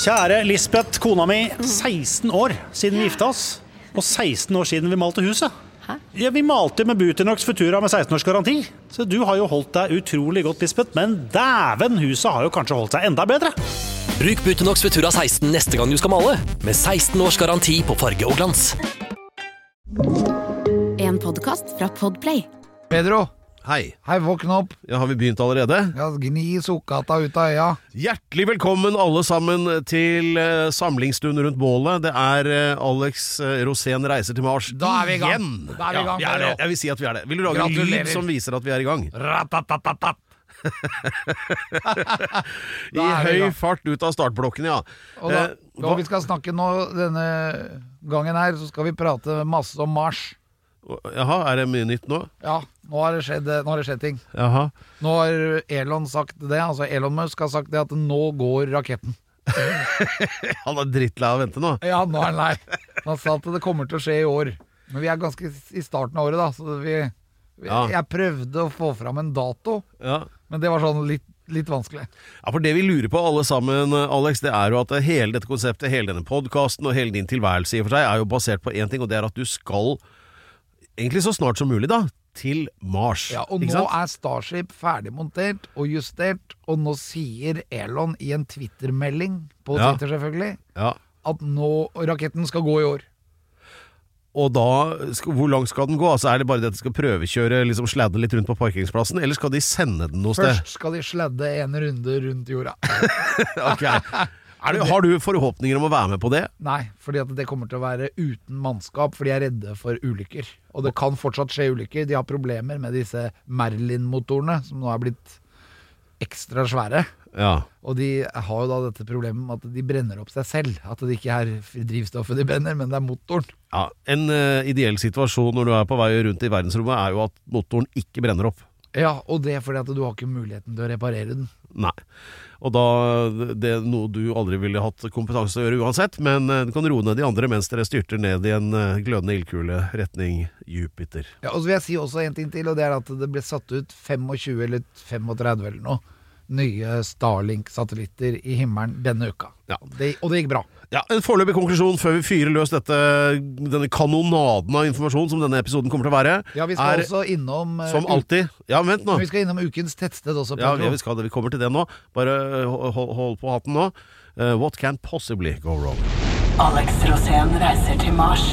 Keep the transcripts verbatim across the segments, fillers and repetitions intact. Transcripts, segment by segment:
Kjære Lisbeth, kona mi, seksten år siden vi gifta oss, og seksten år siden vi malte huset. Hæ? Ja, vi malte med Buternox Futura med seksten års garanti. Så du har jo holdt deg utrolig godt, Lisbeth, men dæven, huset har jo kanskje holdt seg enda bedre. Bruk Buternox Futura seksten neste gang du skal male, med seksten års garanti på farge og glans. En podcast fra Podplay. Pedro, Hei, hei, våkne opp. ja, har vi begynt allerede? Ja, gni sukkata ut av øya. Hjertelig velkommen alle sammen til uh, samlingsstund rundt bålet. Det er uh, Alex uh, Rosén reiser til Mars. Da er vi i gang. Igjen. Da er vi i gang, ja, vi er det. Pedro. Jeg vil si at vi er det. Vil du lage en Gratulerer. lyd som viser at vi er i gang? Ratatatatap. I Da er vi i høy gang. fart ut av startblokken, ja. Og da, Eh, og hva- vi skal snakke nå denne gangen her, så skal vi prate masse om Mars. Jaha, er det mye nytt nå? Ja, nå har det skjedd, nå har det skjedd ting. Jaha. Nå har Elon sagt det, altså Elon Musk har sagt det at nå går raketten. Han er drittlei av å vente nå. Ja, nå er han lei. Han sa at det kommer til å skje i år. Men vi er ganske i starten av året da, så vi, vi Ja. jeg prøvde å få fram en dato, Ja. men det var sånn litt, litt vanskelig. Ja, for det vi lurer på alle sammen, Alex, det er jo at hele dette konseptet, hele denne podcasten og hele din tilværelse i og for seg er jo basert på en ting, og det er at du skal egentlig så snart som mulig da, til Mars. Ja, og ikke nå sant? er Starship ferdigmontert og justert, og nå sier Elon i en Twitter-melding, på Ja. Twitter selvfølgelig, Ja. at nå raketten skal gå i år. Og da, skal, hvor langt skal den gå? Altså, er det bare det at de skal prøvekjøre, liksom sladde litt rundt på parkeringsplassen, eller skal de sende den noe sted? Først skal de sladde en runde rundt jorda. Ok. Er det, har du forhåpninger om å være med på det? Nei, fordi at det kommer til å være uten mannskap, for de er redde for ulykker. Og det kan fortsatt skje ulykker. De har problemer med disse Merlin-motorene, som nå er blitt ekstra svære. Ja. Og de har jo da dette problemet med at de brenner opp seg selv. At det ikke er drivstoffet de brenner, men det er motoren. ja. En uh, ideell situasjon når du er på vei rundt i verdensrommet er jo at motoren ikke brenner opp. Ja, og det er fordi at du har ikke muligheten til å reparere den. Nei. Og da, det er noe du aldri ville hatt kompetanse til å gjøre uansett, men uh, du kan roe ned de andre mens dere styrter ned i en uh, glødende ildkule retning Jupiter. Ja, og så vil jeg si også en ting til, og det er at det ble satt ut tjuefem eller femogtredve eller noe nye Starlink-satellitter i himmelen denne uka. Ja. Det, og det gikk bra. Ja, En foreløpig konklusjon før vi fyrer løs dette, denne kanonaden av informasjon som denne episoden kommer til å være, Ja, vi skal er også innom eh, som alltid. Ja, vent nå. u- Vi skal innom ukens tettsted også, Ja, Pedro. vi skal det. Vi kommer til det nå. Bare uh, hold, hold på hatten nå. Uh, what can possibly go wrong? Alex Rosén reiser til Mars.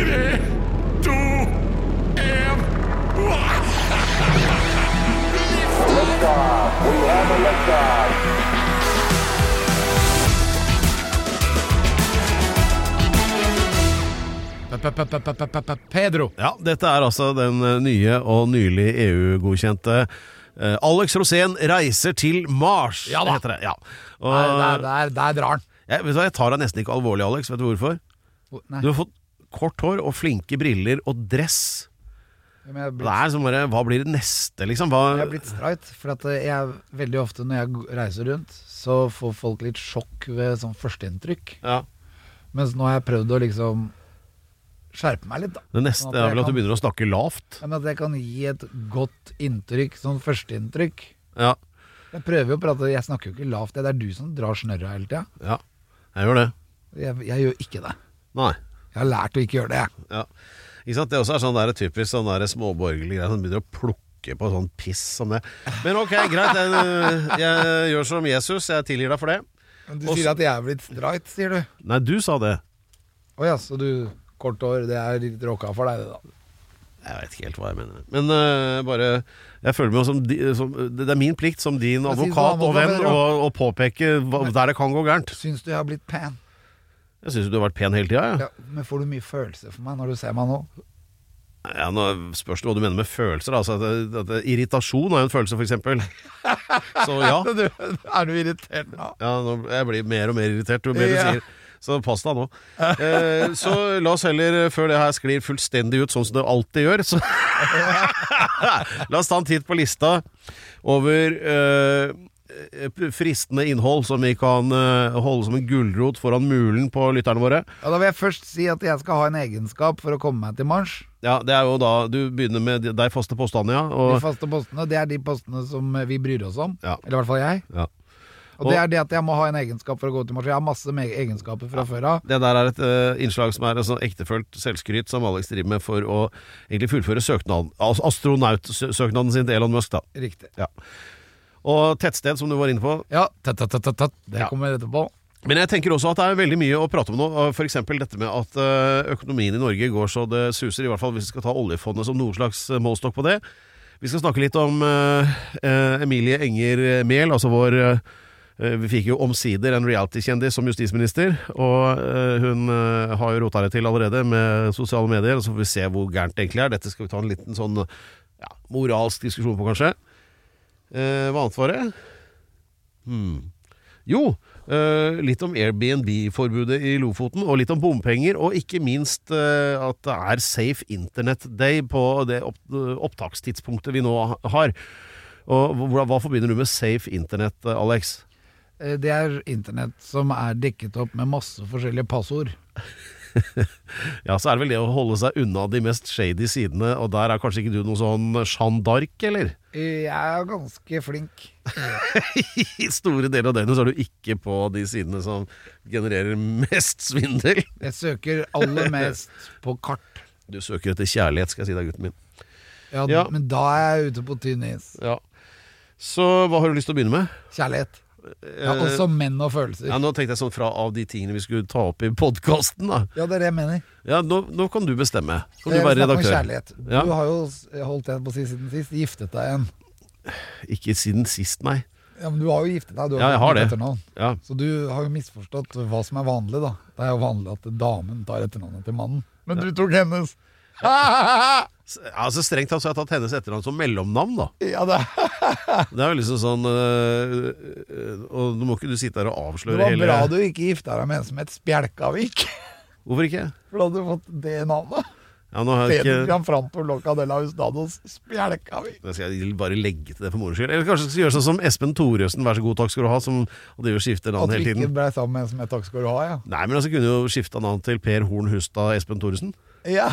P-p-p-p-p-p-p- Pedro. Ja, dette er altså den uh, nye og nylig E U-godkjente uh, Alex Rosén reiser til Mars, Ja da. heter det. Ja. Og, Der, der, der, der drar han. jeg, vet du hva, jeg tar deg nesten ikke alvorlig, Alex. Vet du hvorfor? Nei, Du har fått kort hår og flinke briller og dress. men jeg er Det blitt, er som bare, hva blir det neste, liksom? Hva, jeg er blitt streit, for at jeg veldig ofte når jeg reiser rundt, så får folk litt sjokk ved sånn førsteinntrykk. ja. Mens nå har jeg prøvd å liksom skjerpe meg litt, da. Det neste Sånn at er jeg vel at du kan- begynner å snakke lavt. Men at jeg kan gi et godt inntrykk, sånn førsteinntrykk. Ja, Jeg prøver jo å prate, jeg snakker jo ikke lavt, det er du som drar snørra hele tida. ja. Jeg gjør det. Jeg, jeg gjør ikke det. Nei. Jeg har lært å ikke gjøre det, jeg. Ja. Ikke sant? Det også er sånn der typisk sånn der småborgerlig greie som begynner å plukke på sånn piss som det. Men ok, greit. Jeg, jeg gjør som Jesus. Jeg tilgir deg for det. Men du Og sier at jeg er blitt streit, sier du. Nei, du sa det. Å ja, så du, kort hår, det er litt råka for deg, det da. Jeg vet ikke helt hva jeg mener. Men uh, bare Jeg føler meg som, di, som Det er min plikt som din Hva sier du, advokat og venn advokat, å å påpeke hva, der det kan gå gærent. Syns du jeg har blitt pen? Jeg syns du har vært pen hele tida. Ja. Ja, men får du mye følelse for meg når du ser meg nå? Ja, nå spørs det hva du mener med følelser. Altså, at, at, at Irritasjon er jo en følelse, for eksempel. Så ja. Du, er du irritert nå? Ja, nå, jeg blir mer og mer irritert jo mer Ja. du sier. Så pass deg nå. Eh, så la oss heller, før det her sklir fullstendig ut sånn som det alltid gjør, så la oss ta en titt på lista over eh, fristende innhold som vi kan eh, holde som en gulrot foran mulen på lytterne våre. Ja, da vil jeg først si at jeg skal ha en egenskap for å komme meg til Mars. Ja, det er jo da du begynner med de faste påstandene, ja. De Og, faste postene, det er de postene som vi bryr oss om. Ja. Eller i hvert fall jeg. ja. Og det er det at jeg må ha en egenskap for å gå til Mars. Jeg har masse me- egenskaper fra før av. Det der er et uh, innslag som er en sånn ektefølt selvskryt som Alex driver med for å egentlig fullføre søknaden, altså astronautsøknaden sin til Elon Musk, da. Riktig. Ja. Og tettsted, som du var inne på. Ja, tatt, tatt, tatt, tatt. Det Ja. kommer etterpå. Men jeg tenker også at det er veldig mye å prate om nå. For eksempel dette med at uh, økonomien i Norge går så det suser, i hvert fall hvis vi skal ta oljefondet som noen slags målstokk på det. Vi skal snakke litt om uh, uh, Emilie Enger Mehl, altså vår uh, Vi fikk jo omsider en reality-kjendis som justisminister, og uh, hun uh, har jo rotet det til allerede med sosiale medier, og så får vi se hvor gærent det egentlig er. Dette skal vi ta en liten sånn ja, moralsk diskusjon på, kanskje. Uh, hva annet var det? Hmm. Jo, uh, litt om Airbnb-forbudet i Lofoten, og litt om bompenger, og ikke minst uh, at det er Safe Internet Day på det opp opptakstidspunktet vi nå har. Og hva, hva forbinder du med Safe Internet, Alex? Det er internett som er dekket opp med masse forskjellige passord. Ja, så er det vel det å holde seg unna de mest shady sidene, og der er kanskje ikke du noen sånn Jeanne d'Arc, eller? Jeg er ganske flink. I store deler av døgnet så er du ikke på de sidene som genererer mest svindel. Jeg søker aller mest på kart. Du søker etter kjærlighet, skal jeg si deg, gutten min. Ja, Ja. Men da er jeg ute på tynn is. Ja. Så hva har du lyst til å begynne med? Kjærlighet. Ja, også menn og følelser. Ja, nå tenkte jeg sånn fra av de tingene vi skulle ta opp i podcasten da. Ja, det er det jeg mener. Ja, nå, nå kan du bestemme. Kan du Jeg være snakker om redaktør? kjærlighet. Ja. Du har jo s- holdt jeg på å si siden sist, giftet deg igjen. Ikke siden sist, nei. Ja, men du har jo giftet deg. Du Ja, jeg har fått det. etternavn. Ja. Så du har jo misforstått hva som er vanlig, da. Det er jo vanlig at damen tar etternavnet til mannen. Men du tok hennes. S- Altså strengt tatt så har jeg tatt hennes etternavn som mellomnavn da. Ja, det, Det er jo liksom sånn øh, øh, og nå må ikke du sitte der og det avsløre var hele bra du ikke gifta deg med en som het Spjelkavik. Hvorfor ikke? For da hadde du fått det navnet. Ja, nå har jeg Pedro ikke Gianfranto Loca de la Hustados Spjelkavik. Da skal jeg bare legge til det for moro skyld. Eller kanskje jeg skal gjøre sånn som Espen Thoresen, vær så god, takk skal du ha, som og driver og skifter At navn du hele ikke tiden. ble sammen med en som het Takk skal du ha, ja. Nei, men altså kunne jo skifta navn til Per Horn Hustad Espen Thoresen. Ja,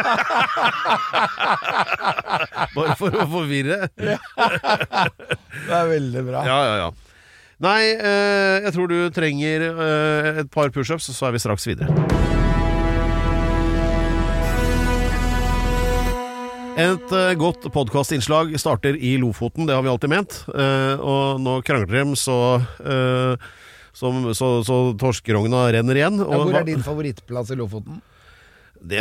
Bare for å forvirre. det er veldig bra. Ja, ja, ja. Nei, eh, jeg tror du trenger eh, et par pushups, så er vi straks videre. Et uh, godt podcastinnslag starter i Lofoten, det har vi alltid ment. Uh, og nå krangler de så, uh, som, så, så torskerogna renner igjen. Ja, Og hvor hva- er din favorittplass i Lofoten? Det,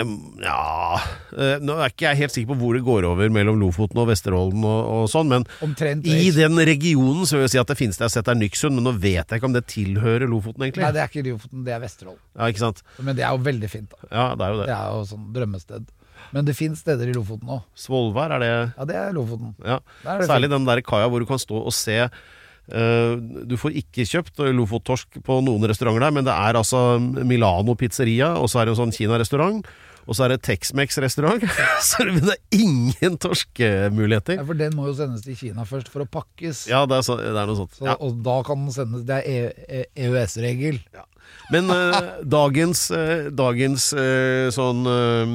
ja uh, Nå er ikke jeg helt sikker på hvor det går over mellom Lofoten og Vesterålen og, og sånn, men Omtrent i vest. den regionen så vil jeg si at det finnes det. Jeg har sett der Nyksund, men nå vet jeg ikke om det tilhører Lofoten egentlig. Nei, det er ikke Lofoten, det er Vesterålen. Ja, ikke sant? Men det er jo veldig fint, da. Ja, det er jo det. Det er jo sånn drømmested. Men det finnes steder i Lofoten òg. Svolvær er det. Ja, det er Lofoten. Ja. Der er det Særlig fint. den der kaia hvor du kan stå og se. Uh, du får ikke kjøpt lofottorsk på noen restauranter der, men det er altså Milano pizzeria, og så er det en sånn Kina-restaurant, og så er det Tex-Mex-restaurant. Så det er ingen torskemuligheter. Ja, for den må jo sendes til Kina først for å pakkes. Ja, det er, så, det er noe sånt. Så, Ja. Og da kan den sendes. Det er E- E U S-regel. Men uh, dagens, uh, dagens uh, sånn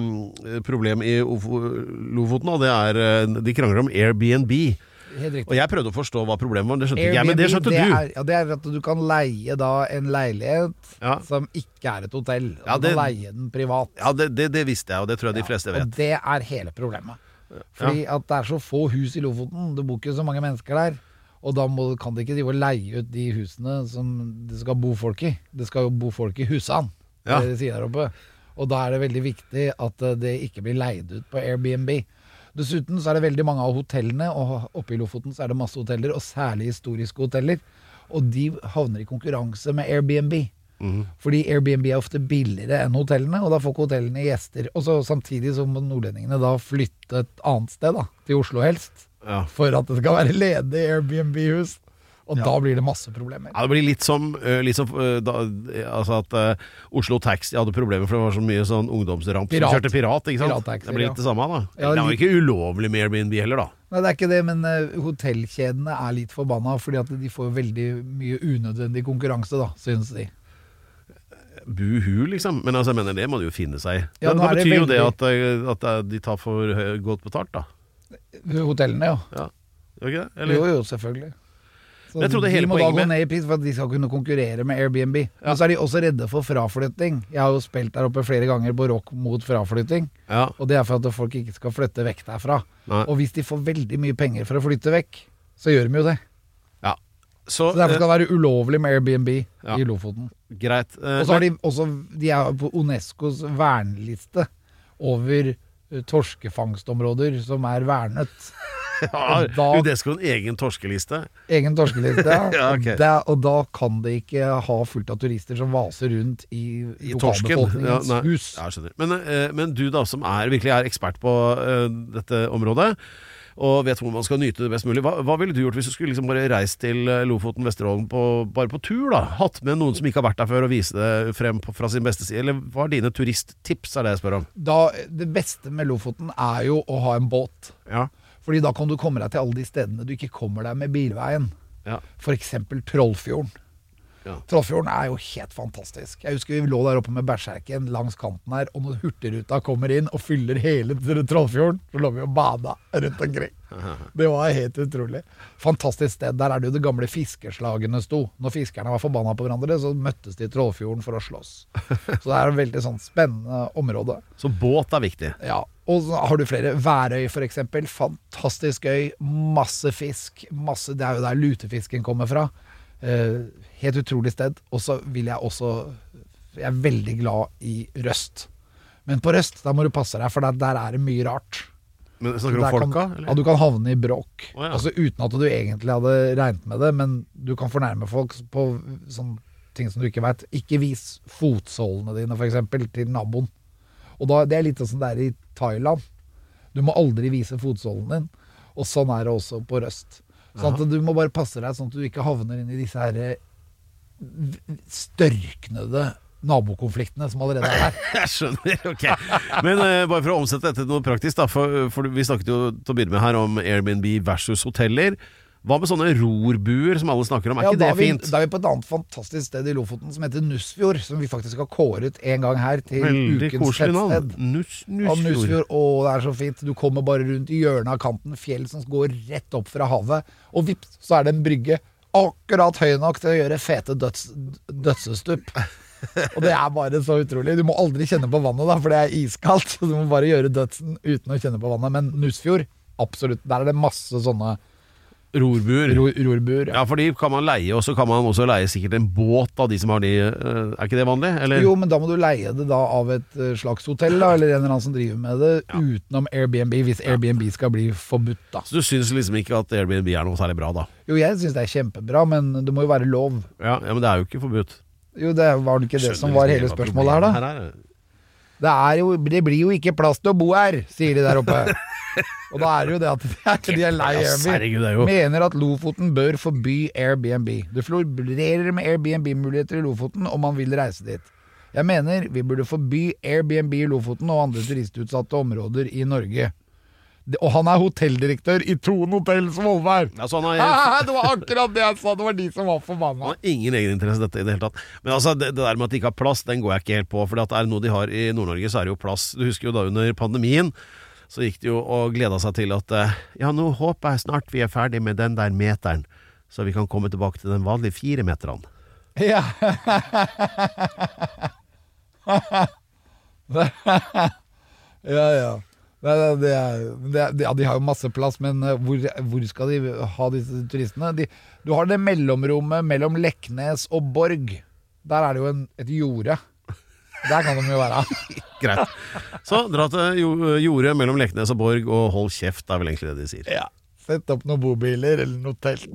uh, problem i Ofo- Lofoten, og det er uh, de krangler om Airbnb. Helt riktig. Og jeg prøvde å forstå hva problemet var, det skjønte ikke jeg, men det skjønte det du. Er, ja, det er at du kan leie da en leilighet Ja. som ikke er et hotell. Ja, Du det- kan leie den privat. Ja, det, det, det visste jeg, og det tror jeg de fleste Og vet. det er hele problemet. Fordi at det er så få hus i Lofoten. Det bor ikke så mange mennesker der. Og da må, kan de ikke drive og leie ut de husene som det skal bo folk i. Det skal jo bo folk i husene, Ja. det de sier der oppe. Og da er det veldig viktig at eh, det ikke blir leid ut på Airbnb. Dessuten så er det veldig mange av hotellene, og oppe i Lofoten så er det masse hoteller, og særlig historiske hoteller. Og de havner i konkurranse med Airbnb. Mhm. Fordi Airbnb er ofte billigere enn hotellene, og da får ikke hotellene gjester. Og så samtidig så må nordlendingene da flytte et annet sted, da, til Oslo helst, Ja. for at det skal være ledig Airbnb-hus. Og da blir det masse problemer. Ja, det blir litt som, øh, litt som øh, da, altså at øh, Oslo Taxi hadde problemer for det var så mye sånn ungdomsramp Pirat. som kjørte pirat, ikke sant? Pirattaxi, Det blir ja. litt det samme da. Ja, det var litt- ikke ulovlig med Airbnb heller da. Nei, det er ikke det, men eh, hotellkjedene er litt forbanna, fordi at de får veldig mye unødvendig konkurranse, da, synes de. Buhu, liksom. Men altså, jeg mener, det må de jo finne seg i. Ja, Da, nå da er det betyr jo det veldig- at, øh, at øh, de tar for hø- godt betalt, da. Hotellene, ja. Ja. Gjør ikke det? Eller? Jo, jo, selvfølgelig. Så Jeg trodde hele de må da poenget gå med- ned i pris for at de skal kunne konkurrere med Airbnb. Men så er de også redde for fraflytting. Jeg har jo spilt der oppe flere ganger på rock mot fraflytting. Ja. Og det er for at folk ikke skal flytte vekk derfra. Nei. Og hvis de får veldig mye penger for å flytte vekk, så gjør de jo det. Ja. Så, Så derfor skal eh, det være ulovlig med Airbnb Ja. i Lofoten. greit. Eh, Og så har de også, de er på UNESCOs verneliste over eh, torskefangstområder som er vernet. ja, og da- UNESCO en egen torskeliste. Egen torskeliste. Ja, ok. og, da, og da kan det ikke ha fullt av turister som vaser rundt i, I torsken. Ja, lokalbefolkningens nei. hus. Ja, jeg skjønner. Men, eh, men du da, som er, virkelig er ekspert på eh, dette området, og vet hvor man skal nyte det best mulig, hva, hva ville du gjort hvis du skulle liksom bare reist til eh, Lofoten, Vesterålen på, bare på tur da? Hatt med noen som ikke har vært der før og vise det frem på, fra sin beste side? Eller hva er dine turisttips, er det jeg spør om? Da, det beste med Lofoten er jo å ha en båt. Ja. Fordi da kan du komme deg til alle de stedene du ikke kommer deg med bilveien. Ja. For eksempel Trollfjorden. Ja. Trollfjorden er jo helt fantastisk. Jeg husker vi lå der oppe med berserken langs kanten her, og når Hurtigruta kommer inn og fyller hele Trollfjorden, så lå vi og bada rundt omkring. Det var helt utrolig. Fantastisk sted. Der er det jo det gamle fiskeslagene sto. Når fiskerne var forbanna på hverandre, så møttes de i Trollfjorden for å slåss. Så det er et veldig sånn spennende område. Så båt er viktig. Ja, og så har du flere. Værøy for eksempel, fantastisk øy, masse fisk, masse, det er jo der lutefisken kommer fra. Eh, helt utrolig sted. Og så vil jeg også, jeg er veldig glad i Røst. Men på Røst, da må du passe deg, for der, der er det mye rart. Men snakker du Der om folka? kan, Eller? ja, du kan havne i bråk. Å, ja. Altså uten at du egentlig hadde regnet med det, men du kan fornærme folk på sånne ting som du ikke vet. Ikke vis fotsålene dine for eksempel til naboen. Og da, det er litt sånn det er i Thailand. Du må aldri vise fotsålen din. Og sånn er det også på Røst. Sånn at du må bare passe deg sånn at du ikke havner inn i disse her eh, størknede nabokonfliktene som allerede er her. Jeg skjønner, ok. Men eh, bare for å omsette dette til noe praktisk da, for, for vi snakket jo til å begynne med her om Airbnb versus hoteller. Hva med sånne rorbuer som alle snakker om? Er Ja, ikke da det er vi, fint? Da er vi på et annet fantastisk sted i Lofoten som heter Nussfjord, som vi faktisk har kåret en gang her til Veldig ukens koselig navn. tettsted. Nus, Og Nussfjord. Nussfjord, å, det er så fint. Du kommer bare rundt i hjørnet av kanten, fjell som går rett opp fra havet, og vips, så er det en brygge akkurat høy nok til å gjøre fete døds, dødsestup. Og det er bare så utrolig. Du må aldri kjenne på vannet da, for det er iskaldt, så du må bare gjøre dødsen uten å kjenne på vannet. Men Nussfjord, absolutt. Der er det masse sånne Rorbuer. ro, rorbuer. Ja, for de kan man leie, og så kan man også leie sikkert en båt av de som har de. eh, Er ikke det vanlig? Eller? Jo, men da må du leie det da av et eh, slags hotell da, eller en eller annen som driver med det, utenom Airbnb, hvis Airbnb skal bli forbudt da. Så du synes liksom ikke at Airbnb er noe særlig bra da? Jo, jeg synes det er kjempebra, men det må jo være lov. Ja, ja men det er jo ikke forbudt. Jo, det var ikke det som var hele spørsmålet her da. Her er det. Det, er jo, det blir jo ikke plass til å bo her, sier de der oppe. Og da er det jo det at de, de er lei Ja, herregud, det er jo- Airbnb. Mener at Lofoten bør forby Airbnb. Det florerer med Airbnb-muligheter i Lofoten om man vil reise dit. Jeg mener vi burde forby Airbnb i Lofoten og andre turistutsatte områder i Norge. Det, og han er hotelldirektør i Thon Hotell Svolvær. Ja, så han har, Ah, det var akkurat det jeg sa, det var de som var forbanna. han har ingen egeninteresse i dette i det hele tatt. Men altså, det, det der med at de ikke har plass, den går jeg ikke helt på. For at er det noe de har i Nord-Norge, så er det jo plass. Du husker jo da under pandemien, så gikk det jo og gleda seg til at eh, ja, nå håper jeg snart vi er ferdig med den der meteren, så vi kan komme tilbake til den vanlige fire meterne. Ja. ja, ja. Det, det, det er, det er, ja, de har jo masse plass, men eh, hvor, hvor skal de ha disse turistene? De, du har det mellomrommet mellom Leknes og Borg. Der er det jo en, et jorde. Der kan de jo være. Greit. Så dra til jo- jordet mellom Leknes og Borg og hold kjeft, det er vel egentlig det de sier. Ja. Sett opp noen bobiler eller noe telt.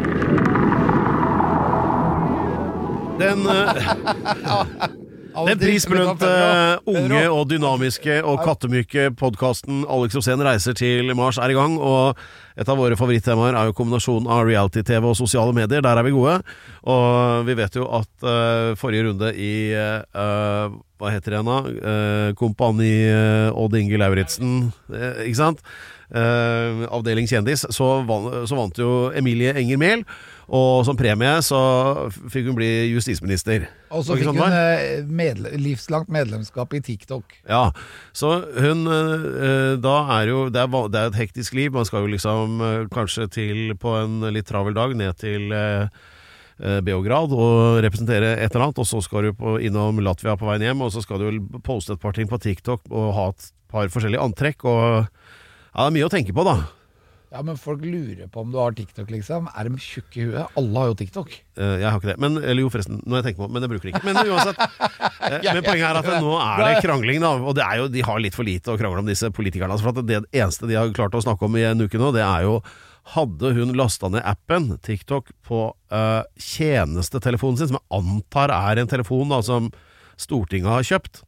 Den, eh, den prisbelønte unge og dynamiske og kattemyke podcasten Alex Rosén reiser til Mars er i gang, og et av våre favorittemaer er jo kombinasjonen av reality-T V og sosiale medier. Der er vi gode, og vi vet jo at uh, forrige runde i uh, hva heter det igjen da? Uh, Kompani uh, Odd Inge Lauritzen, uh, ikke sant? uh, avdeling kjendis, så, van, så vant jo Emilie Enger Mehl, og som premie så fikk hun bli justisminister. Og så fikk sånn hun medle, livslangt medlemskap i TikTok. Ja, så hun uh, da er jo, det er, det er et hektisk liv, man skal jo liksom uh, kanskje til på en litt travel dag ned til uh, Beograd og representere et eller annet, og så skal du på, innom Latvia på veien hjem, og så skal du poste et par ting på TikTok og ha et par forskjellige antrekk, og ja, det er mye å tenke på da. Ja, men folk lurer på om du har TikTok liksom. Er de tjukke i huet? Alle har jo TikTok. Uh, jeg har ikke det, men, eller jo forresten, når jeg tenker på, men jeg bruker det ikke. Men uansett, uh, men poenget er at nå er det krangling da, og det er jo, de har litt for lite å krangle om disse politikerne, for at det eneste de har klart å snakke om i en uke nå, det er jo, hadde hun lastet ned appen TikTok på uh, tjenestetelefonen sin, som jeg antar er en telefon da, som Stortinget har kjøpt.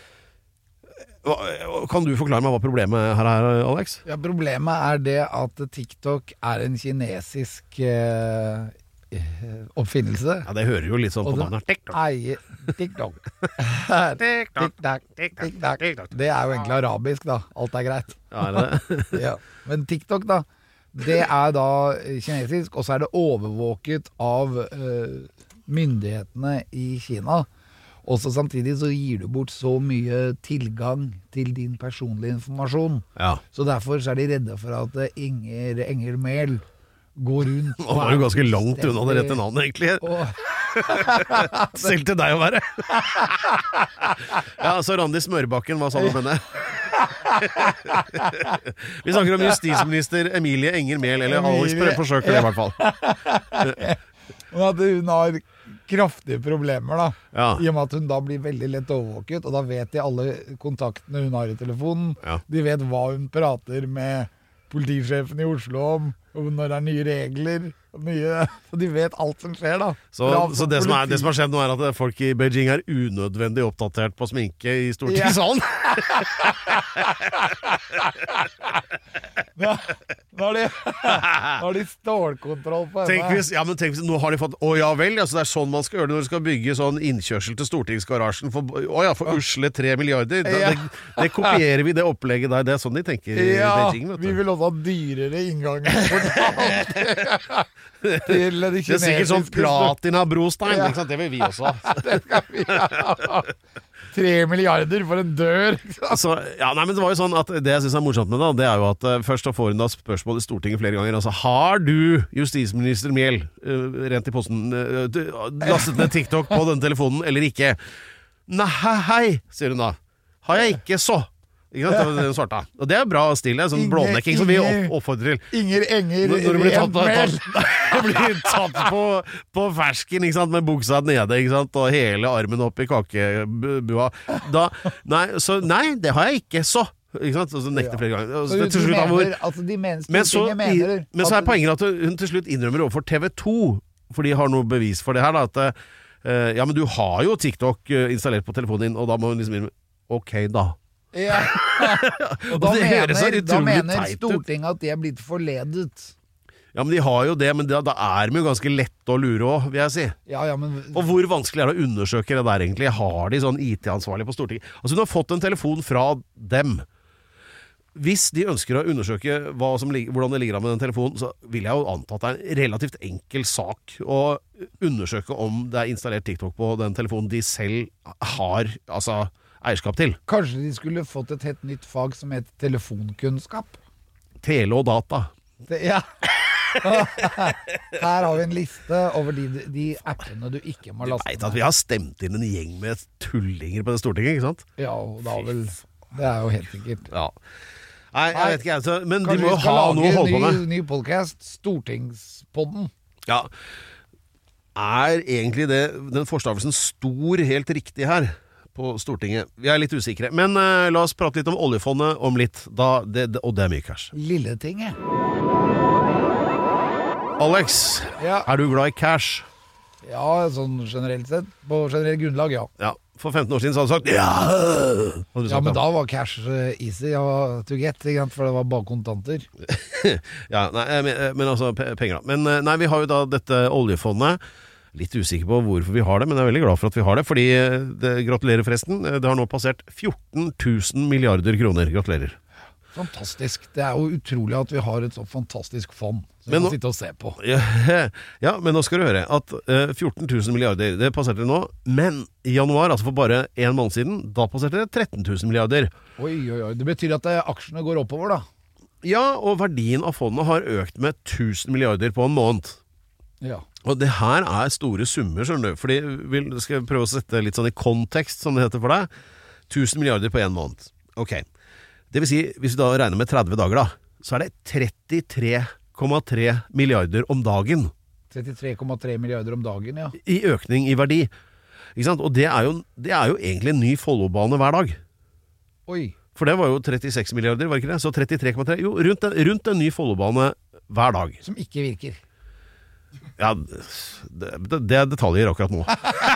Kan du forklare meg hva problemet her er, Alex? Ja, problemet er det at TikTok er en kinesisk eh, oppfinnelse. Ja, det hører jo litt sånn på navnet. TikTok. Eier TikTok. TikTok. TikTok. Det er jo egentlig arabisk da. Alt er greit. Ja, er det? Ja. Men TikTok da, det er da kinesisk, og så er det overvåket av eh, myndighetene i Kina. Også samtidig så gir du bort så mye tilgang til din personlige informasjon. Ja. Så derfor så er de redde for at Inger Enger Mehl går rundt. Og var jo ganske langt unna det rette navnet, egentlig. Og... Selv til deg å være. Ja, så Randi Smørbakken, hva sa du med det? Vi snakker om justisminister Emilie Enger Mehl, eller Alex forsøker det i hvert fall. Men at hun har kraftige problemer da, ja. I og med at hun da blir veldig lett overvåket, og da vet de alle kontaktene hun har i telefonen. Ja. De vet hva hun prater med politisjefen i Oslo om, og når det er nye regler, og nye, så de vet alt som skjer da. Så, så det, som er, det som har skjedd nå er at folk i Beijing er unødvendig oppdatert på sminke i stortingssalen. Ja. Nå har de, nå har de stålkontroll på henne. Tenk hvis, ja, men tenk hvis, nå har de fått, å ja vel, altså det er sånn man skal gjøre det når du skal bygge sånn innkjørsel til stortingsgarasjen for, å ja, for usle tre milliarder. Det, Ja. det, det kopierer vi, det opplegget der, det er sånn de tenker i Ja, Beijing, vet du. vi vil også ha dyrere innganger til de Det er sikkert sånn platina-brostein, Ja. ikke sant? Det vil vi også ha. Det skal vi ha. Tre milliarder for en dør. Altså, ja, nei, men det var jo sånn at det jeg synes er morsomt med det, det er jo at uh, først så får hun da spørsmål i Stortinget flere ganger. Altså, har du, justisminister Mehl, uh, rent i posten, uh, du, lastet ned TikTok på denne telefonen, eller ikke? Nei, hei, sier hun da. Har jeg ikke så? Ikke sant? Det var det hun svarte. Og det er bra stille, sånn Inger- blånekking som vi Inger- opp- oppfordrer til. Inger Enger Når, når du blir tatt, Mehl. tatt, blir tatt på, på fersken, ikke sant, med buksa nede, ikke sant, og hele armen opp i kakebua. Da, nei, så, nei, det har jeg ikke så. Ikke sant, og så nekter flere ganger. Og Så så de til slutt, da, hvor, mener, altså de mener, men, så, Stortinget mener i, men så er at- poenget at hun til slutt innrømmer overfor T V to, for de har noe bevis for det her, da, at uh, ja, men du har jo TikTok uh, installert på telefonen din, og da må hun liksom innrømme, ok da. Ja. Og da Og det høres så mener, da utrolig mener teit ut. Stortinget at de er blitt forledet. Ja, men de har jo det, men da, da er de jo ganske lett å lure også, vil jeg si. Ja, ja, men Og hvor vanskelig er det å undersøke det der egentlig? Har de sånn I T-ansvarlig på Stortinget? Altså, hun har fått en telefon fra dem. Hvis de ønsker å undersøke hva som, hvordan det ligger an med den telefonen, så vil jeg jo anta at det er en relativt enkel sak å undersøke om det er installert TikTok på den telefonen de selv har, altså, eierskap til. kanskje de skulle fått et helt nytt fag som heter telefonkunnskap. Tele og data. Det, ja. Her har vi en liste over de, de appene du ikke må Du laste vet at vi har stemt inn en gjeng med tullinger på det Stortinget, ikke sant? Ja, og da vel Det er jo helt sikkert. Ja. Nei, jeg vet ikke, altså, men de Kanskje må vi jo skal ha lage noe å holde på med. ny, ny podcast, Stortingspodden. Ja. Er egentlig det, den forstavelsen stor helt riktig her på Stortinget? Vi er litt usikre. Men uh, la oss prate litt om oljefondet om litt, da, det, det, og det er mye cash. Lilletinget. Alex, Ja. er du glad i cash? Ja, sånn generelt sett. På generelt grunnlag, ja. Ja, for femten år siden så hadde du sagt ja. Hadde du sagt Ja, men ja. da var cash eh, easy ja, to get, ikke sant? For det var bare kontanter. Ja, nei, men, men altså pe- penger da. Men eh, nei, vi har jo da dette oljefondet. Litt usikker på hvorfor vi har det, men jeg er veldig glad for at vi har det. Fordi, eh, det, gratulerer forresten, eh, det har nå passert fjorten tusen milliarder kroner. Gratulerer. Fantastisk. Det er jo utrolig at vi har et så fantastisk fond som vi Men kan nå- sitte og se på. Ja, ja, men nå skal du høre at eh, fjorten tusen milliarder, det passerte nå. Men i januar, altså for bare en måned siden, da passerte det tretten tusen milliarder. Oi, oi, oi. Det betyr at eh, aksjene går oppover, da. Ja, og verdien av fondet har økt med tusen milliarder på en måned. Ja. Og det her er store summer, skjønner du. Fordi, vil, skal jeg prøve å sette litt sånn i kontekst, som det heter for deg. tusen milliarder på en måned. Ok. Det vil si, hvis du da regner med tretti dager da, så er det trettitre komma tre milliarder om dagen trettitre komma tre milliarder om dagen, ja. i økning i verdi. Ikke sant? Og det er, jo, det er jo egentlig en ny Follobane hver dag. Oi. For det var jo trettiseks milliarder, var ikke det? Så trettitre komma tre. Jo, rundt en, rundt en ny Follobane hver dag. Som ikke virker. Ja, det, det, det er detaljer akkurat nå.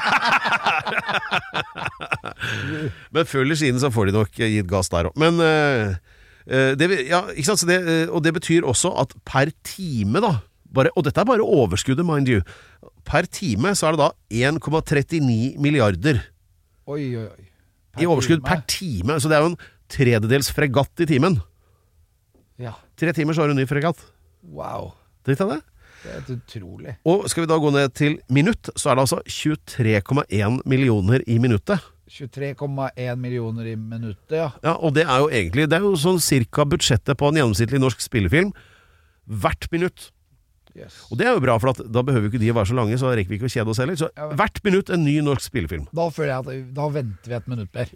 Men før eller siden så får de nok gitt gass der også. Men uh, det, ja, ikke sant? Så det, og det betyr også at per time da, bare, og dette er bare overskuddet, mind you, per time så er det da en komma trettini milliarder Oi, oi, oi. i overskudd per time. Så det er jo en tredjedels fregatt i timen. Ja. Tre timer så har du en ny fregatt. Wow. Dritt av det. Det er helt utrolig. Og skal vi da gå ned til minutt, så er det altså tjuetre komma én millioner i minuttet. tjuetre komma én millioner i minuttet, ja. Ja, og det er jo egentlig, det er jo sånn cirka budsjettet på en gjennomsnittlig norsk spillefilm hvert minutt. Yes. Og det er jo bra, for at da behøver jo ikke de å være så lange, så rekker vi ikke å kjede oss heller. Så Ja, men- hvert minutt en ny norsk spillefilm. Da føler jeg at da venter vi et minutt, Per.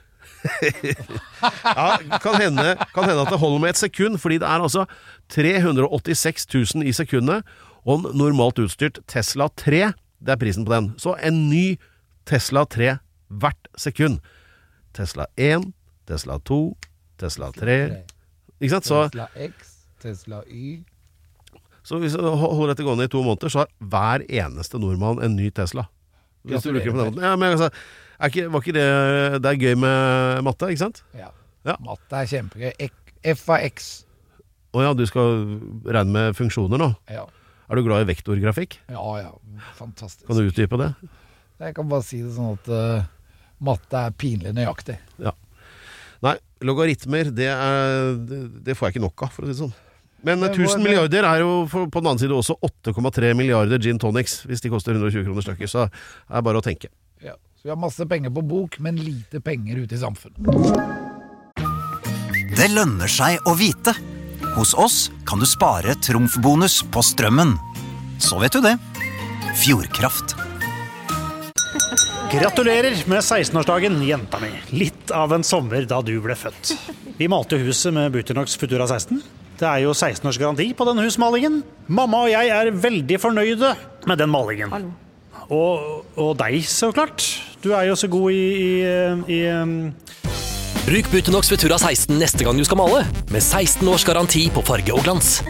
Ja, kan hende, kan hende at det holder med et sekund, fordi det er altså tre hundre åttiseks tusen i sekundet, og en normalt utstyrt Tesla tre, det er prisen på den. Så en ny Tesla tre hvert sekund. Tesla én, Tesla to, Tesla tre, ikke sant? Så, Tesla X, Tesla Y. så hvis du holder dette gående i to måneder, så har hver eneste nordmann en ny Tesla. Hvis du bruker det på den måten. Ja, men altså, er ikke, var ikke det, det er gøy med matte, ikke sant? Ja. Ja. Matte er kjempegøy. Ek- F av X. Åja, du skal regne med funksjoner nå. Ja. Er du glad i vektorgrafikk? Ja, ja. Fantastisk. Kan du utdype det? Jeg kan bare si det sånn at uh, matte er pinlig nøyaktig. Ja. Nei, logaritmer, det, er, det, det får jeg ikke nok av, for å si det sånn. Men Men tusen hva- milliarder er jo for, på den annen side også åtte komma tre milliarder gin tonics, hvis de koster hundre og tjue kroner stykker, så det er bare å tenke. Ja. Så vi har masse penger på bok, men lite penger ute i samfunnet. Det lønner seg å vite. Hos oss kan du spare trumfbonus på strømmen. Så vet du det. Fjordkraft. Gratulerer med sekstenårsdagen, jenta mi. Litt av en sommer da du ble født. Vi malte jo huset med Buternox Futura seksten. Det er jo seksten års garanti på denne husmalingen. Mamma og jeg er veldig fornøyde med den malingen. Hallo. Og, og deg, så klart. Du er jo så god i, i, i um... Bruk Buternox Futura seksten neste gang du skal male, med seksten års garanti på farge og glans.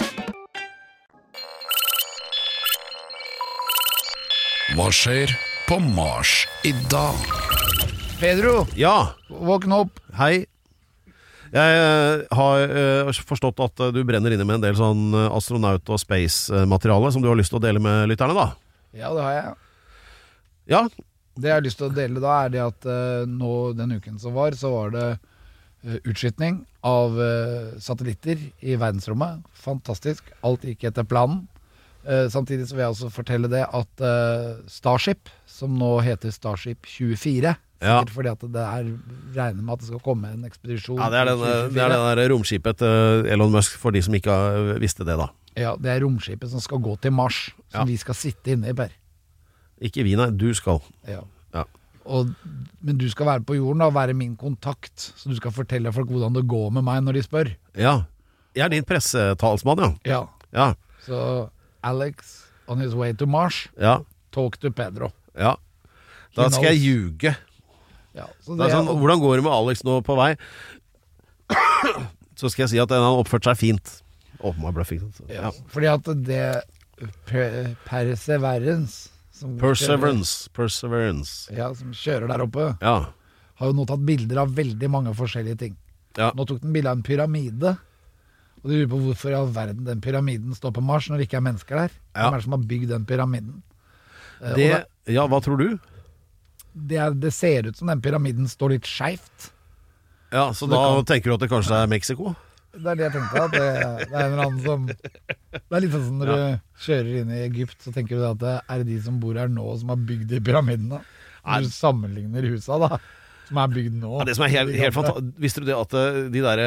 Hva skjer på Mars i dag? Pedro, Ja, våkn opp. hei. Jeg eh, har eh, forstått at eh, du brenner inne med en del sånn eh, astronaut- og space-materiale som du har lyst til å dele med lytterne, da. Ja, det har jeg. Ja, Det jeg har lyst til å dele da, er det at uh, nå den uken som var, så var det uh, utskytning av uh, satellitter i verdensrommet. Fantastisk. Alt gikk etter planen. Uh, samtidig så vil jeg også fortelle det at uh, Starship, som nå heter Starship tjuefire, Ja. sikkert fordi at det er regnet med at det skal komme en ekspedisjon ja det er den, i det tjuefire. er det der romskipet til Elon Musk, for de som ikke har- visste det, da. Ja, det er romskipet som skal gå til Mars, som Ja. vi skal sitte inne i, Per. Ikke vi, nei, du skal. Ja. Ja. Og, men du skal være på jorden da, og være min kontakt, så du skal fortelle folk hvordan det går med meg når de spør. Ja. Jeg er din pressetalsmann, ja. Ja, Ja, så Alex on his way to Mars, ja, talk to Pedro. ja. Da skal jeg ljuge. Ja, så Det er sånn, hvordan går det med Alex nå på vei? Så skal jeg si at han har oppført seg fint. Åpenbar bløffing. ja, Ja. fordi at det per, Perseverance som Perseverance. Perseverance. Kjører, ja, som kjører der oppe, Ja. har jo nå tatt bilder av veldig mange forskjellige ting. Ja. Nå tok den bilde av en pyramide, og du lurer på hvorfor i all verden den pyramiden står på Mars når det ikke er mennesker der. Ja. Hvem er det som har bygd den pyramiden? Eh, og Det, ja, hva tror du? det, er, det ser ut som den pyramiden står litt skjevt. Ja, Så Så da det tenker du at det kanskje er Mexico? det er det jeg tenkte. At det, det er en eller annen som Det er litt sånn når ja. du kjører inn i Egypt, så tenker du at det er de som bor her nå, som har bygd de pyramidene. Når du sammenligner husa, da. Som er bygd nå. Ja, det som er helt, helt fantastisk. Visste du det at de der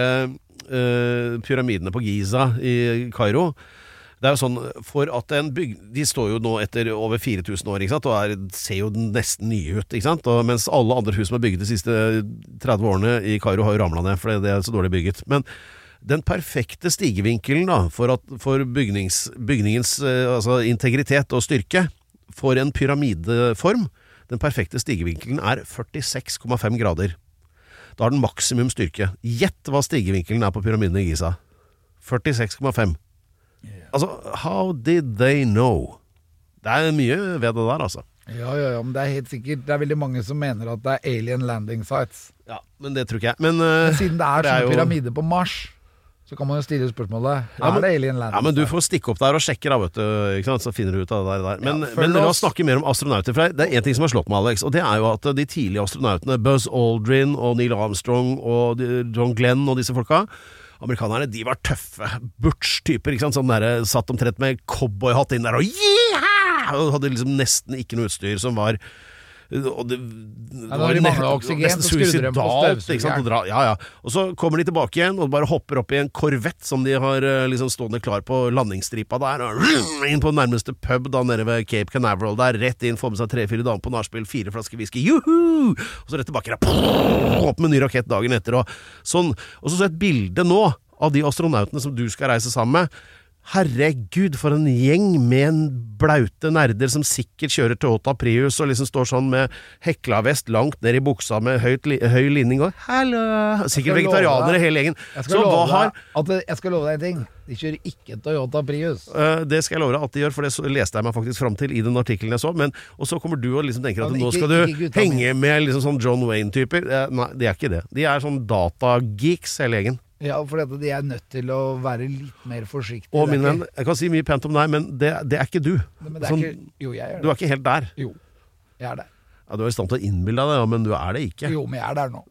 uh, pyramidene på Giza i Kairo, det er jo sånn, for at en bygg, de står jo nå etter over fire tusen år, ikke sant, og er, ser jo nesten nye ut, ikke sant, og mens alle andre hus som er bygget de siste tretti årene i Kairo har jo ramlet ned, for det er så dårlig bygget. Men den perfekte stigevinkelen da, for, at, for bygnings, bygningens altså, integritet og styrke, for en pyramideform, den perfekte stigevinkelen er førtiseks komma fem grader. Da har den maksimum styrke. Gjett hva stigevinkelen er på pyramiden i Giza. førtiseks komma fem. Altså, how did they know? Det er mye ved det der, altså. Ja, ja, ja, men det er helt sikkert. Det er veldig mange som mener at det er alien landing sites. Ja, men det tror ikke jeg. Men, uh, men siden det er det er sånne jo... pyramider på Mars, så kan man jo stille spørsmålet, ja, men, er det alien landing? Ja, men du får stikke opp der og sjekke da, vet du, ikke sant? Så finner du ut av det der. Men, ja, men la oss snakke mer om astronauter, for det er en ting som har slått meg, Alex, og det er jo at de tidlige astronautene, Buzz Aldrin og Neil Armstrong og John Glenn og disse folka, amerikanerne, de var tøffe butch-typer, ikke sant? Sånn der, satt omtrent med cowboyhatt inn der og yeah! Og hadde liksom nesten ikke noe utstyr som var og det, det ja, var de manglet oksygen, så skrudde de på støvsugeren. Ja, ja. Og så kommer de tilbake igjen og bare hopper opp i en korvett som de har liksom stående klar på landingsstripa der, og inn på nærmeste pub da nede ved Cape Canaveral der, rett inn, få med seg tre-fire damer på nachspiel, fire flasker whisky, juhu! Og så rett tilbake der, opp med ny rakett dagen etter, og sånn. Og så så et bilde nå av de astronautene som du skal reise sammen med. Herregud, for en gjeng med en blaute nerder som sikkert kjører Toyota Prius og liksom står sånn med heklavest langt ned i buksa med høyt, høy linning og hallo, sikkert vegetarianere hele gjengen. Jeg skal, så hva har at det, jeg skal love deg en ting, de kjører ikke Toyota Prius. Uh, det skal jeg love deg at de gjør, for det så, leste jeg meg faktisk fram til i den artikkelen jeg så, men og så kommer du og liksom tenker at ja, nå ikke, skal du henge med liksom sånn John Wayne-typer. Uh, nei, det er ikke det. De er sånn datageeks hele gjengen. Ja, for de er nødt til å være litt mer forsiktige. Å, min venn, jeg kan si mye pent om deg, men det, det er ikke du. Men det er sånn, ikke, jo, jeg er det. Du er ikke helt der. Jo, jeg er der. Ja, du er i stand til å innbilde deg det, men du er det ikke. Jo, men jeg er der nå.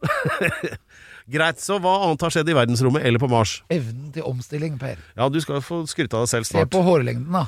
Greit, så hva annet har skjedd i verdensrommet eller på Mars? Evnen til omstilling, Per. Ja, du skal få skryte av deg selv snart. Se på hårlengden, da.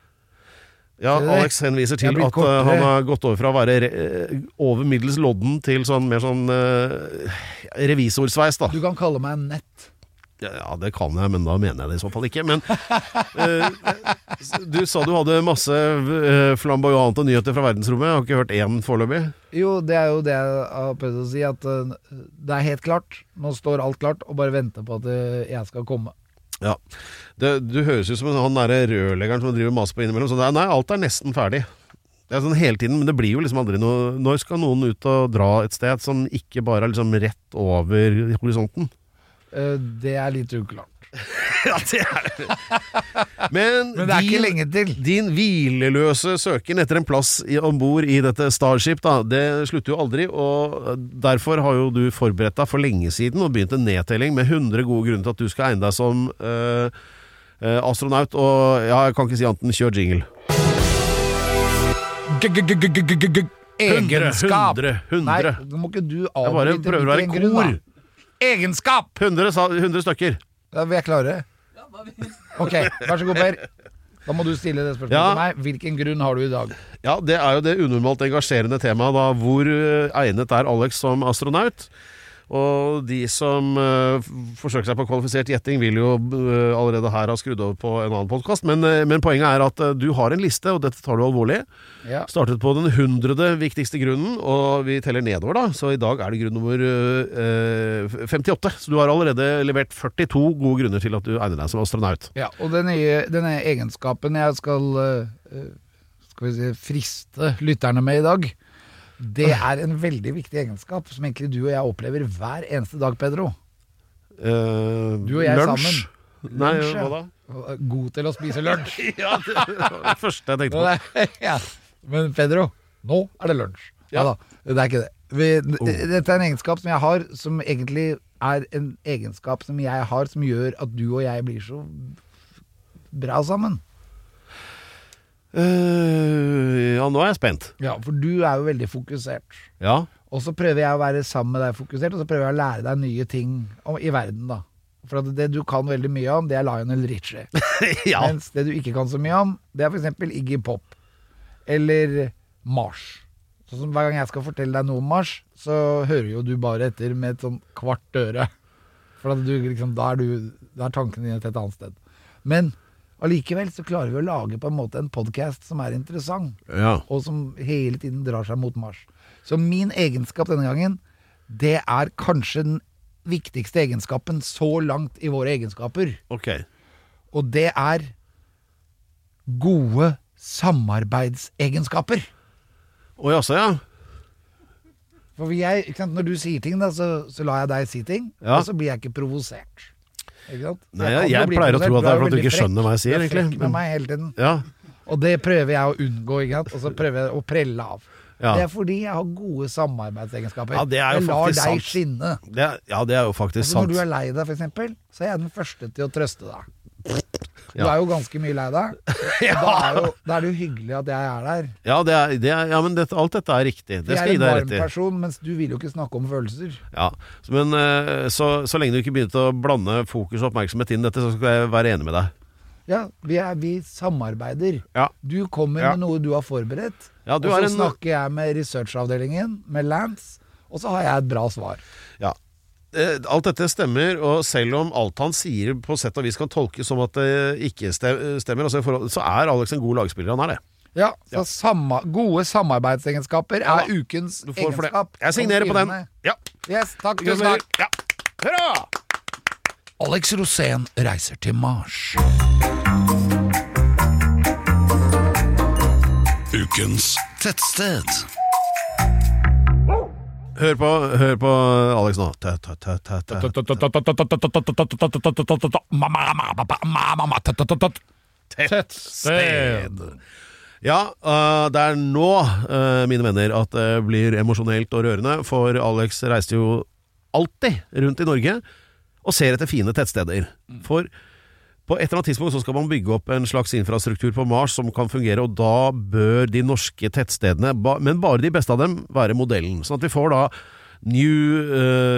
Ja, Alex henviser til at uh, han har gått over fra å være re over middels lodden til sånn mer sånn uh, revisorsveis, da. Du kan kalle meg en nett. Ja, det kan jeg, men da mener jeg det i så fall ikke. Men uh, du sa du hadde masse uh, flamboyante nyheter fra verdensrommet. Jeg har ikke hørt én foreløpig. Jo, det er jo det jeg har prøvd å si, at uh, det er helt klart. Nå står alt klart, og bare venter på at uh, jeg skal komme. Ja, det, du høres ut som han der rørleggeren som driver mas på innimellom. Så det er, nei, alt er nesten ferdig. Det er sånn hele tiden, men det blir jo liksom aldri noe. Når skal noen ut og dra et sted som ikke bare er liksom rett over horisonten? Uh, det er litt uklart. Ja, det er det. Men, Men det er din, ikke lenge til. Din hvileløse søken etter en plass i, ombord i dette Starship, da, det slutter jo aldri, og derfor har jo du forberedt deg for lenge siden og begynt en nedtelling med hundre gode grunner til at du skal egne deg som uh, uh, astronaut, og ja, jeg kan ikke si annet enn kjør jingle. Egenskap. hundre, hundre. Nei, nå må ikke du avbryte. Jeg bare prøver å være kor. Egenskap! hundre, hundre stykker. Da vil jeg klare. Ok, vær så god, Per. Da må du stille det spørsmålet ja. til meg. Hvilken grunn har du i dag? Ja, det er jo det unormalt engasjerende temaet da. Hvor egnet er Alex som astronaut? Og de som uh, forsøker seg på kvalifisert gjetting vil jo uh, allerede her ha skrudd over på en annen podcast, men, uh, men poenget er at uh, du har en liste, og dette tar du alvorlig. Ja. Startet på den hundrede viktigste grunnen, og vi teller nedover da, så i dag er det grunn nummer uh, femtiåtte, så du har allerede levert førtito gode grunner til at du egner deg som astronaut. Ja, og denne, denne egenskapen jeg skal, uh, skal vi si, friste lytterne med i dag, det er en veldig viktig egenskap som egentlig du og jeg opplever hver eneste dag, Pedro. Uh, du og jeg lunsj? sammen. Nei, lunsj, hva da? God til å spise lunsj. Ja, det var det første jeg tenkte på. Ja. Men Pedro, nå er det lunsj. Ja, ja da, det er ikke det. Vi, oh. Dette er en egenskap som jeg har, som egentlig er en egenskap som jeg har, som gjør at du og jeg blir så bra sammen. Uh, ja, nå er jeg spent. Ja, for du er jo veldig fokusert. Ja. Og så prøver jeg å være sammen med deg fokusert, og så prøver jeg å lære deg nye ting om, i verden da. For at det du kan veldig mye om, det er Lionel Richie. Ja. Mens det du ikke kan så mye om, det er for eksempel Iggy Pop. Eller Mars. Så som hver gang jeg skal fortelle deg noe om Mars, så hører jo du bare etter med et sånn kvart øre. For at du, liksom, da, er du, da er tankene dine til et annet sted. Men allikevel så klarer vi å lage på en måte en podcast som er interessant. Ja. Og som hele tiden drar seg mot Mars. Så min egenskap denne gangen, det er kanskje den viktigste egenskapen så langt i våre egenskaper. Ok. Og det er gode samarbeidsegenskaper. Å jaså, ja. For jeg, ikke sant, når du sier ting da, så, så lar jeg deg si ting, Ja. og så blir jeg ikke provosert. Ikke sant? Nei, kan jeg, jo jeg bli pleier å tro at det er provosert, for at du veldig ikke frekk. skjønner hva jeg sier, Du er egentlig. frekk med meg hele tiden. Ja. Og det prøver jeg å unngå, ikke sant? Og så prøver jeg å prelle av. Ja. Det er fordi jeg har gode samarbeidsegenskaper. Ja, det er jo jeg lar faktisk deg sant. skinne. Det er, ja, det er jo faktisk Altså, når sant. du er lei deg, for eksempel, så er jeg den første til å trøste deg. Du Ja. er jo ganske mye lei deg. Og da, er jo, da er det jo hyggelig at jeg er der. Ja, det er, det er, ja men dette, alt dette er riktig. Det Jeg skal jeg er gi en deg varm rett i. person, mens du vil jo ikke snakke om følelser. Ja, så- men eh, så, så lenge du ikke begynte å blande fokus og oppmerksomhet inn i dette, så skal jeg være enig med deg. Ja, vi, er, vi samarbeider. Ja. Du kommer Ja. med noe du har forberedt, Ja, du og er så en- snakker jeg med researchavdelingen, med Lance, og så har jeg et bra svar. Ja. Eh, Alt dette stemmer, og selv om alt han sier på sett og vis kan tolkes som at det ikke ste- stemmer, altså i forhold, så er Alex en god lagspiller, han er det. Ja, så Samma, gode samarbeidsegenskaper Ja, er ukens Du får for det. egenskap. Jeg signerer på den. Skrivende. Ja. Yes, takk, tusen takk. Ja. Hurra! Alex Rosén reiser til Mars. Ukens tettsted. Hør på, hør på Alex nå. Ta, ta, ta, ta, ta. Tettsted. Ja, uh, det er nå, uh, mine venner, at det blir emosjonelt og rørende, for Alex reiste jo alltid rundt i Norge og ser etter fine tettsteder. For på et eller annet tidspunkt så skal man bygge opp en slags infrastruktur på Mars som kan fungere, og da bør de norske tettstedene, ba, men bare de beste av dem, være modellen. Sånn at vi får da New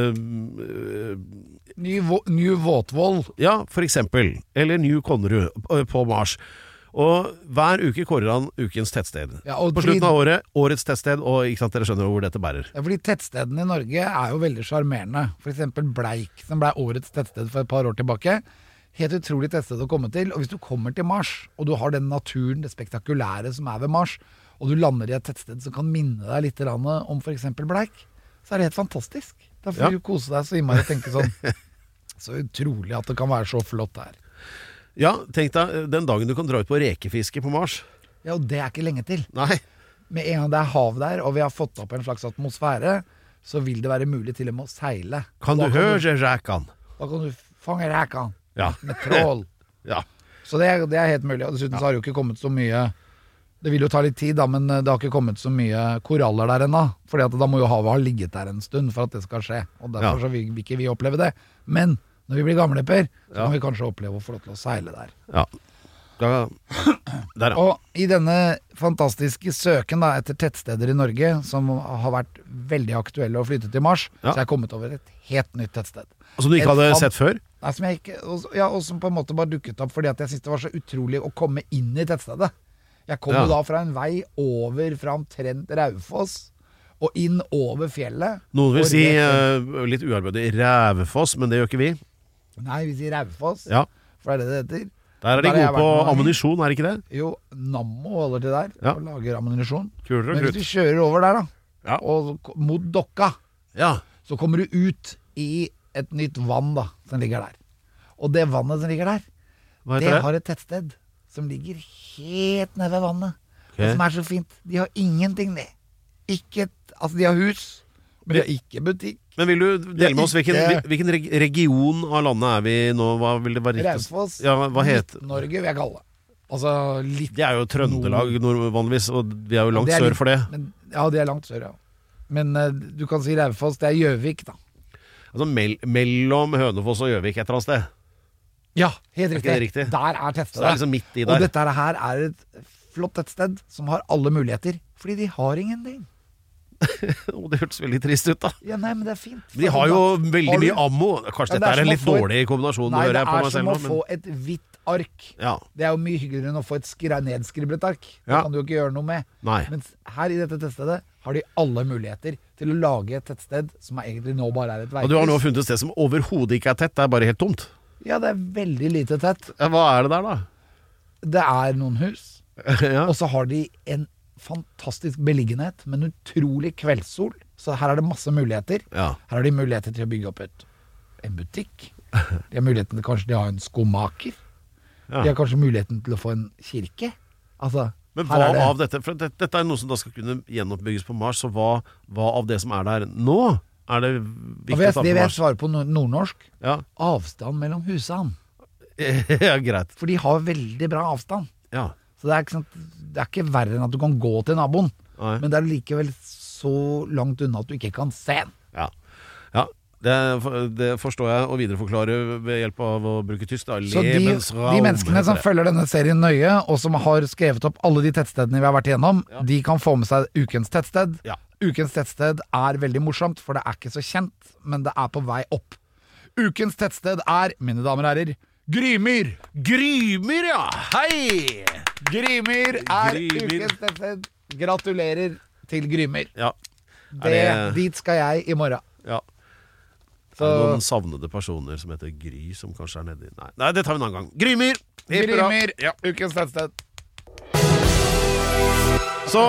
uh, Ny, Vå- New Våtvoll. Ja, for eksempel. Eller New Konnerud uh, på Mars. Og hver uke kårer han ukens tettsted. Ja, og På fordi- slutten av året, årets tettsted, og ikke sant, dere skjønner hvor dette bærer. Ja, fordi tettstedene i Norge er jo veldig sjarmerende. For eksempel Bleik, som ble årets tettsted for et par år tilbake. Helt utrolig tettsted å komme til. Og hvis du kommer til Mars, og du har den naturen, det spektakulære som er ved Mars, og du lander i et tettsted som kan minne deg litt grann om for eksempel Bleik, så er det helt fantastisk. Da får Ja. du kose deg så innmari og tenke sånn. Så utrolig at det kan være så flott her. Ja, tenk deg den dagen du kan dra ut på rekefiske på Mars. Ja, og det er ikke lenge til. Nei. Med en gang det er hav der, og vi har fått opp en slags atmosfære, så vil det være mulig til og med å seile. Kan Da du høre rækan? Da kan du fange rækan Ja. med trål. Ja. Så det er, det er helt mulig. Og dessuten så har det jo ikke kommet så mye. Det vil jo ta litt tid, da, men det har ikke kommet så mye koraller der ennå. Fordi at da må jo havet ha ligget der en stund for at det skal skje. Og derfor Ja. så vil, vil ikke vi oppleve det. Men når vi blir gamle, Per, så Ja. kan vi kanskje oppleve å få lov til å seile der. Ja. Da, der, ja. Og i denne fantastiske søken da, etter tettsteder i Norge, som har vært veldig aktuelle å flytte til Mars, Ja. så er jeg kommet over et helt nytt tettsted. Og som du ikke Et hadde fan- sett før? Nei, som jeg ikke, og, ja, og som på en måte bare dukket opp fordi at jeg syntes det var så utrolig å komme inn i tettstedet. Jeg kom Ja. jo da fra en vei over fra omtrent Raufoss og inn over fjellet. Noen vil og si, rett- uh, litt uarbeidet, Rævefoss, men det gjør ikke vi. Nei, vi sier Raufoss, Ja. for det er det det heter. Der er de Der har jeg gode på vært noen ganger. ammunisjon, er det ikke det? Jo, Nammo holder til der Ja. og lager ammunisjon. Kuler og Men hvis krutt. du kjører over der da, Ja. og k- mot Dokka, Ja. så kommer du ut i et nytt vann da, som ligger der. Og det vannet som ligger der, Hva det heter det? har et tettsted som ligger helt nede ved vannet. Ok. Og som er så fint. De har ingenting, det. Ikke et, altså de har hus, men de har ikke butikk. Men vil du dele med oss hvilken, ikke- hvilken reg- region av landet er vi i nå? Hva vil det være riktig? Raufoss, Ja, hva het Midt-Norge vil jeg kalle det. Altså litt Det er jo Trøndelag nord- vanligvis, og vi er jo langt Det er sør litt- for det. Men, ja, det er langt sør, ja. Men eh, du kan si Raufoss, det er Gjøvik, da. Altså mell mellom Hønefoss og Gjøvik et eller annet sted. Ja, helt Er riktig. ikke det riktig? Der er Så det tettstedet. er liksom midt i Og der. dette her er et flott tettsted som har alle muligheter, fordi de har ingenting. Og det hørtes veldig trist ut da. Ja, nei, men det er fint. Men de har jo veldig Har du- mye ammo. Kanskje Ja, det dette er er en som å litt få et- dårlig kombinasjon, Nei, hører det jeg på er meg som selv å nå. få Men... et hvitt ark. Ja. Det er jo mye hyggeligere enn å få et skra nedskriblet ark. Det Ja. kan du jo ikke gjøre noe med. Nei. Mens her i dette tettstedet har de alle muligheter til å lage et tettsted som er egentlig nå bare er et Og du har nå veikryss. funnet et sted som overhodet ikke er tett, det er bare helt tomt. Ja, det er veldig lite tett. Ja, hva er det der da? Det er noen hus, ja. og så har de en fantastisk beliggenhet med en utrolig kveldssol. Så her er det masse muligheter. Ja. Her har de muligheter til å bygge opp et, en butikk. De har muligheten til kanskje de har en skomaker. Ja. De har kanskje muligheten til å få en kirke. Altså, Men her hva er det- av dette, for dette, dette er noe som da skal kunne gjenoppbygges på Mars, så hva, hva av det som er der nå, er det Og viktig jeg, å ta det på vil jeg Mars? svare på nord- nordnorsk. Ja. Avstand mellom husene. ja, greit. For de har veldig bra avstand. Ja. Så det er, ikke sant, det er ikke verre enn at du kan gå til naboen. Nei. Men det er likevel så langt unna at du ikke kan se den. Ja, ja. Det, det forstår jeg å videreforklare ved hjelp av å bruke tysk. Da. Så de, Lebensraum, de menneskene som heter det. følger denne serien nøye, og som har skrevet opp alle de tettstedene vi har vært igjennom, Ja. de kan få med seg ukens tettsted. Ja. Ukens tettsted er veldig morsomt, for det er ikke så kjent, men det er på vei opp. Ukens tettsted er, mine damer og herrer, Grymyr. Grymyr, ja! Hei! Grymyr er Grymyr. ukens tettsted. Gratulerer til Grymyr. Ja. Det, det- Dit skal jeg i morgen. ja. Så Er det noen savnede personer som heter Gry, som kanskje er nedi? Nei, Nei det tar vi en annen gang. Grymyr! Helt bra. Grymyr, Ja. ukens tettsted. Så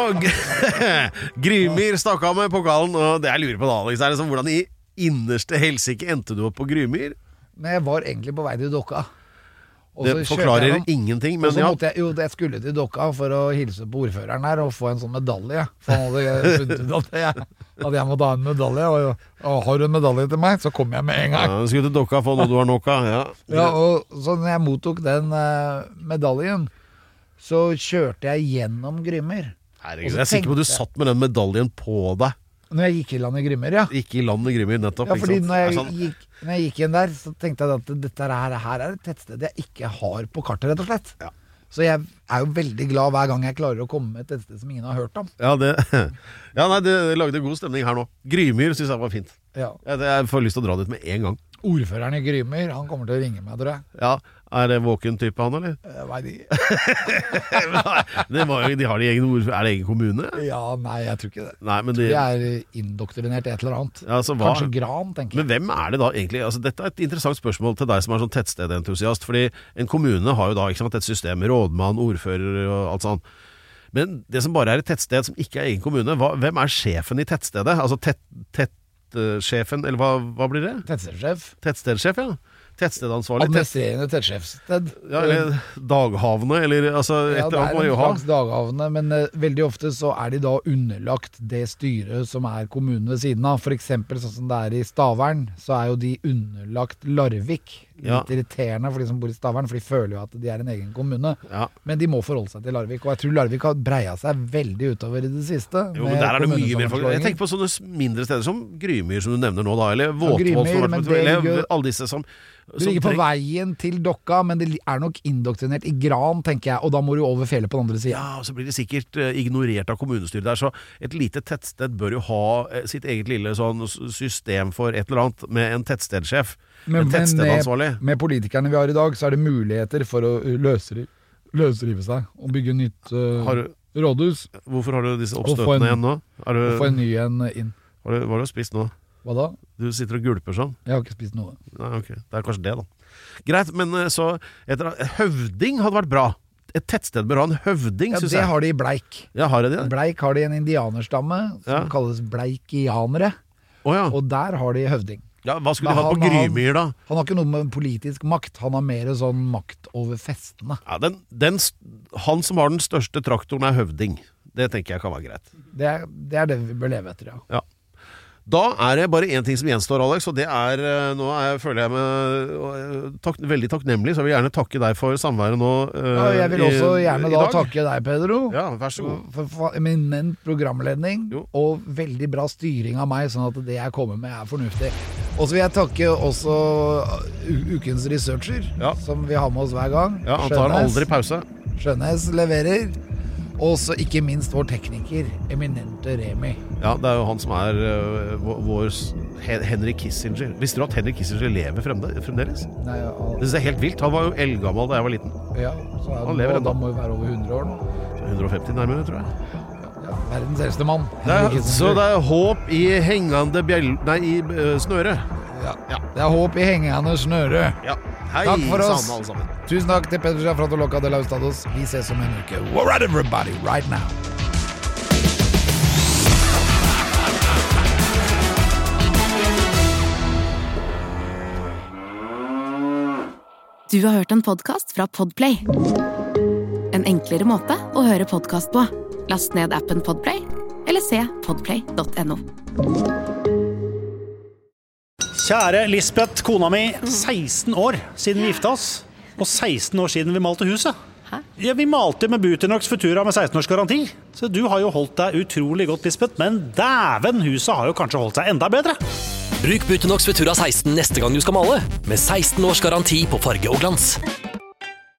Grymyr stakk av med pokalen, og det jeg lurer på da, Alex, er liksom, hvordan i innerste helsike endte du opp på Grymyr? Men jeg var egentlig på vei til Dokka. Og Det så kjørte jeg forklarer gjennom- ingenting, Og men så ja. måtte jeg, jo, jeg skulle til Dokka for å hilse på ordføreren der og få en sånn medalje. For han hadde funnet ut at jeg, at jeg måtte ha en medalje. Og, og har du en medalje til meg, så kommer jeg med en Ja, gang. du skulle til Dokka få noe du har nok av. Ja. Ja, og så når jeg mottok den eh, medaljen, så kjørte jeg gjennom Grymyr. Herregud, Og så jeg er sikker på at du tenkte- satt med den medaljen på deg. Når jeg gikk i land i Grymyr, ja. Ikke i land i Grymyr, nettopp. Ja, ikke fordi sant? når Det er jeg, sånn- gikk, når jeg gikk inn der, så tenkte jeg at dette her, her er et tettsted jeg ikke har på kartet, rett og slett. Ja. Så jeg er jo veldig glad hver gang jeg klarer å komme med et tettsted som ingen har hørt om. Ja, det, ja, nei, det lagde god stemning her nå. Grymyr synes jeg var fint. Ja. Ja, det, jeg får lyst til å dra dit med en gang. Ordføreren i Grymyr, han kommer til å ringe meg, tror jeg. Ja, Er det våken type han, eller? Jeg vet ikke. det var jo, de har de egen ord, Er det egen kommune? Ja, nei, jeg tror ikke det. Nei, men de, De er indoktrinert i et eller annet. ja, så hva, Kanskje Gran, tenker Men jeg. hvem er det da egentlig? Altså, dette er et interessant spørsmål til deg som er sånn tettstedentusiast. Fordi en kommune har jo da ikke sant, et system med rådmann, ordfører og alt sånt. Men det som bare er et tettsted som ikke er egen kommune, hva, hvem er sjefen i tettstedet? Altså tett, tettsjefen, eller hva, hva blir det? Tettstedsjef. Tettstedsjef, ja. Tettstedansvarlig. Tett, Administrerende tettsjefssted. ja, eller daghavende, eller altså et Ja, eller det annet er må de en jo ha. slags daghavende, men eh, veldig ofte så er de da underlagt det styret som er kommunen ved siden av. For eksempel sånn som det er i Stavern, så er jo de underlagt Larvik. Litt Ja. irriterende for de som bor i Stavern, for de føler jo at de er en egen kommune. Ja. Men de må forholde seg til Larvik, og jeg tror Larvik har breia seg veldig utover i det siste. Jo, med men der er det mye mer folk. Jeg kommunesammenslåinger. tenker på sånne s- mindre steder som Grymyr, som du nevner nå, da. Eller Våtvoll, Grymyr, som har men vært på det eller ligger- alle disse som, Det som ligger på treng- veien til Dokka, men det er nok indoktrinert i Gran, tenker jeg, og da må du over fjellet på den andre sida. Ja, og så blir det sikkert eh, ignorert av kommunestyret der. Så et lite tettsted bør jo ha eh, sitt eget lille sånn s- system for et eller annet, med en tettstedsjef. Men, en men tettstedansvarlig. med, med politikerne vi har i dag, så er det muligheter for å løsrive, løsrive seg og bygge nytt uh, Har du, rådhus. hvorfor har du disse Og få en- oppstøtene igjen nå? Er du, Og få en ny en inn. har du, hva har du spist nå? Hva da? Du sitter og gulper sånn? Jeg har ikke spist noe. Nei, ok, det er kanskje det da. Greit, men eh, så etter, Høvding hadde vært bra. Et tettsted bør ha en høvding, Ja, synes det jeg. har de i Bleik. Ja, har jeg det? Bleik har de en indianerstamme som Ja. kalles bleikianere, Å ja. og der har de høvding. ja. Hva skulle Men de hatt på han- han- Grymyr da? Han har ikke noe med politisk makt, han har mer sånn makt over festene. Ja, den, den, st- han som har den største traktoren er høvding. Det tenker jeg kan være greit. Det er det, er det vi bør leve etter, ja. Ja. Da er det bare én ting som gjenstår, Alex, og det er eh, Nå er, føler jeg meg eh, takk, veldig takknemlig, så jeg vil gjerne takke deg for samværet nå. eh, Ja, jeg vil også i- gjerne i da dag. takke deg, Pedro. Ja, vær så god. For, for eminent programledning Jo. og veldig bra styring av meg, sånn at det jeg kommer med er fornuftig. Og så vil jeg takke også u- ukens researcher, Ja. som vi har med oss hver gang. Ja, Han tar Skjønnes. aldri pause. Skjønnes leverer. Og så ikke minst vår tekniker, eminente Remi. Ja, det er jo han som er uh, vår, vår Henry Kissinger. Visste du at Henry Kissinger lever fremde, fremdeles? Nei, al- Det er helt vilt. Han var jo eldgammel da jeg var liten. ja, så er Han han lever nå, ennå. da må jo være over hundre år nå. hundre og femti nærmere, tror jeg. Ja, verdens eldste mann. Det er, så det er håp i hengende bjell... Nei, i uh, snøre. Ja. Det er håp i hengende snøre. Ja. Hei, Takk for oss. sann, alle sammen. Tusen takk til Petter Sjafrat og Loca de Laustados. Vi ses om en uke. All right, everybody, right now. Du har hørt en podcast fra Podplay. En enklere måte å høre podcast på. Last ned appen Podplay, eller se podplay punktum no. Kjære Lisbeth, kona mi, seksten år siden vi gifta oss, og seksten år siden vi malte huset. Ja, vi malte med Buternox Futura med seksten års garanti, så du har jo holdt deg utrolig godt, Lisbeth, men dæven, huset har jo kanskje holdt seg enda bedre. Bruk Buternox Futura seksten neste gang du skal male, med seksten års garanti på farge og glans.